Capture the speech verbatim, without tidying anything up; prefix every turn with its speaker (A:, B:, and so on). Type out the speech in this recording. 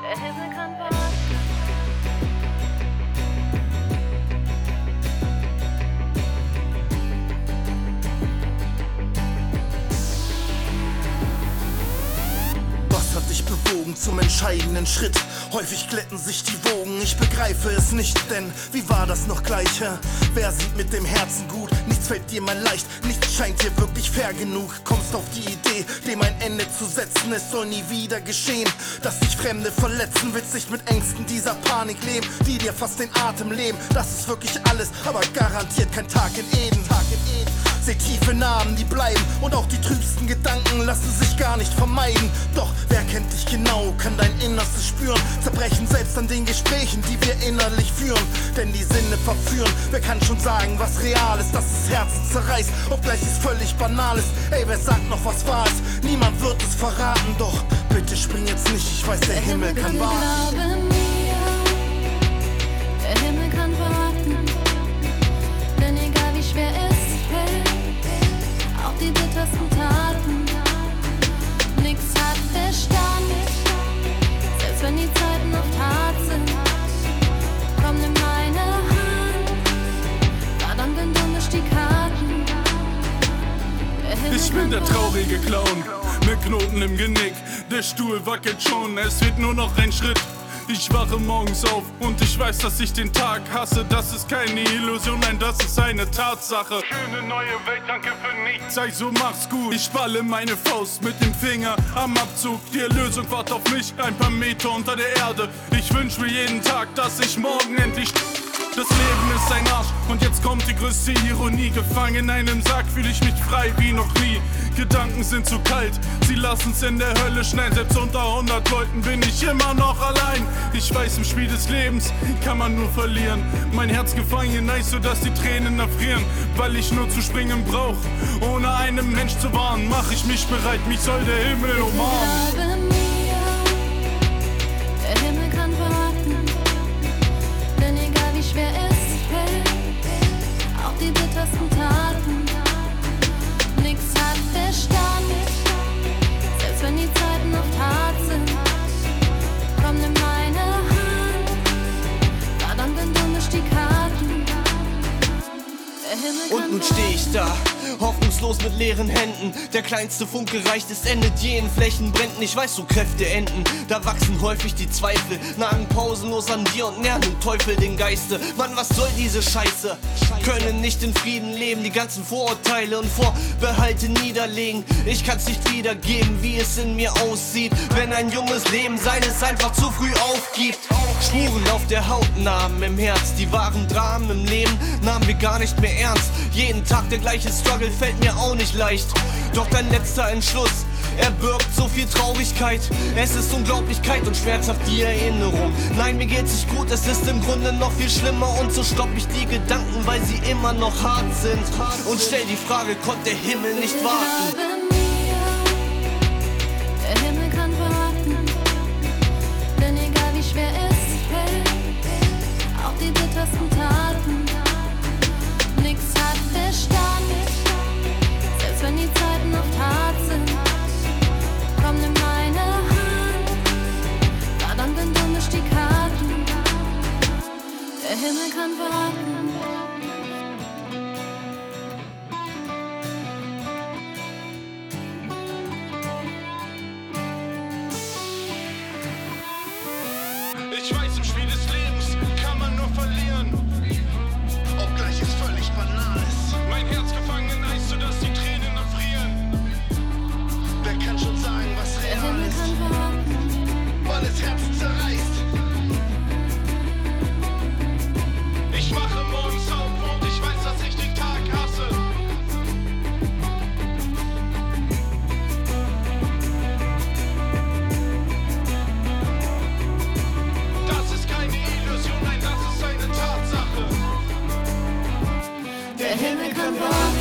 A: Der Himmel kann warten.
B: Was hat dich bewogen zum entscheidenden Schritt? Häufig glätten sich die Wogen, ich begreife es nicht, denn wie war das noch gleich? Hä? Wer sieht mit dem Herzen gut? Nichts fällt dir mal leicht, nichts scheint dir wirklich fair genug. Kommst auf die Idee, dem ein Ende zu setzen, es soll nie wieder geschehen, dass dich Fremde verletzen. Willst nicht mit Ängsten dieser Panik leben, die dir fast den Atem leben. Das ist wirklich alles, aber garantiert kein Tag in Eden. Tag in Eden. Seh tiefe Narben, die bleiben, und auch die trübsten Gedanken lassen sich gar nicht vermeiden. Doch wer kennt dich genau, kann dein Innerstes spüren, zerbrechen selbst an den Gesprächen, die wir innerlich führen. Denn die Sinne verführen, wer kann schon sagen, was real ist, dass das Herz zerreißt, obgleich es völlig banal ist. Ey, wer sagt noch, was wahr ist? Niemand wird es verraten, doch bitte spring jetzt nicht, ich weiß, der, der Himmel, Himmel kann warten.
A: Glaube mir, der Himmel kann warten, denn egal wie schwer es fällt, auch die bittersten Taten, nix hat Bestand, selbst wenn die Zeiten oft hart sind. Komm, nimm meine Hand, verdammt, denn du mischst die Karten.
C: Ich bin der traurige Clown mit Knoten im Genick, der Stuhl wackelt schon, es wird nur noch ein Schritt. Ich wache morgens auf und ich weiß, dass ich den Tag hasse. Das ist keine Illusion, nein, das ist eine Tatsache. Schöne neue Welt, danke für nichts, also mach's gut. Ich balle meine Faust mit dem Finger am Abzug. Die Erlösung wartet auf mich, ein paar Meter unter der Erde. Ich wünsch mir jeden Tag, dass ich morgen endlich... Das Leben ist ein Arsch und jetzt kommt die größte Ironie. Gefangen in einem Sack fühle ich mich frei wie noch nie. Gedanken sind zu kalt, sie lassen's in der Hölle schneiden. Selbst unter hundert Leuten bin ich immer noch allein. Ich weiß, im Spiel des Lebens kann man nur verlieren. Mein Herz gefangen, heißt so, dass die Tränen erfrieren. Weil ich nur zu springen brauch, ohne einen Mensch zu warnen. Mach ich mich bereit, mich soll der Himmel umarmen.
A: Glaube mir, der Himmel kann warten, denn egal wie schwer es fällt, auch die bittersten Taten, nix hat Bestand, selbst wenn die Zeiten oft hart sind. Komm, nimm meine Hand, verdammt, denn du mischst die Karten. Der Himmel kann
D: Und nun steh ich da, hoffnungslos mit leeren Händen. Der kleinste Funke reicht, es endet je in Flächenbränden. Ich weiß, so Kräfte enden, da wachsen häufig die Zweifel, nagen pausenlos an dir und nähren dem Teufel den Geiste. Mann, was soll diese Scheiße? Können nicht in Frieden leben, die ganzen Vorurteile und Vorbehalte niederlegen. Ich kann's nicht wiedergeben, wie es in mir aussieht, wenn ein junges Leben seines einfach zu früh aufgibt. Spuren auf der Haut, Namen im Herz, die wahren Dramen im Leben nahmen wir gar nicht mehr ernst. Jeden Tag der gleiche Struggle fällt mir auch nicht leicht. Doch dein letzter Entschluss, er birgt so viel Traurigkeit. Es ist Unglaublichkeit und schmerzhaft die Erinnerung. Nein, mir geht's nicht gut, es ist im Grunde noch viel schlimmer. Und so stopp ich die Gedanken, weil sie immer noch hart sind. Und stell die Frage, konnte der Himmel nicht warten?
A: Glaube mir, der Himmel kann warten, denn egal wie schwer es fällt, auch die bittersten Taten, nix hat Bestand, selbst wenn die Zeiten oft hart sind. Komm, nimm meine Hand, verdammt, denn du mischst die Karten. Der Himmel kann warten.
C: Ich weiß, im Spiel des Lebens kann man nur verlieren,
B: Obgleich es völlig banal ist.
C: mein Herz gefangen in Eis, sodass die Tränen erfrieren.
B: Wer kann schon sagen, was
A: Der
B: real
A: Himmel
B: ist,
A: kann warten.
B: weil es Herzen zerreißt.
C: Ich wache morgens auf und ich weiß, dass ich den Tag hasse. Das ist keine Illusion, nein, das ist eine Tatsache.
A: Der Himmel kann warten.